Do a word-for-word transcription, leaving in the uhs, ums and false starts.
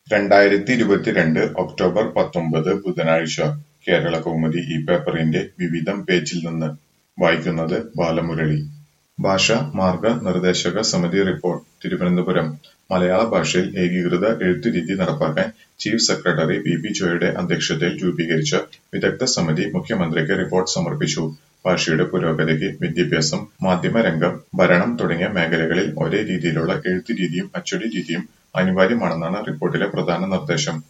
രണ്ടായിരത്തി ഇരുപത്തിരണ്ട് ഒക്ടോബർ പത്തൊമ്പത് ബുധനാഴ്ച കേരളകൗമുദി ഈ പേപ്പറിന്റെ വിവിധം പേജിൽ നിന്ന് വായിക്കുന്നത് ബാലമുരളി. ഭാഷാ മാർഗ നിർദ്ദേശക സമിതി റിപ്പോർട്ട് തിരുവനന്തപുരം. മലയാള ഭാഷയിൽ ഏകീകൃത എഴുത്തുരീതി നടപ്പാക്കാൻ ചീഫ് സെക്രട്ടറി വി പി ജോയുടെ അധ്യക്ഷതയിൽ രൂപീകരിച്ച വിദഗ്ധ സമിതി മുഖ്യമന്ത്രിക്ക് റിപ്പോർട്ട് സമർപ്പിച്ചു. ഭാഷയുടെ പുരോഗതിക്ക് വിദ്യാഭ്യാസം, മാധ്യമരംഗം, ഭരണം തുടങ്ങിയ മേഖലകളിൽ ഒരേ രീതിയിലുള്ള എഴുത്തുരീതിയും അച്ചടി രീതിയും അനിവാര്യമാണെന്നാണ് റിപ്പോർട്ടിലെ പ്രധാന നിർദ്ദേശം.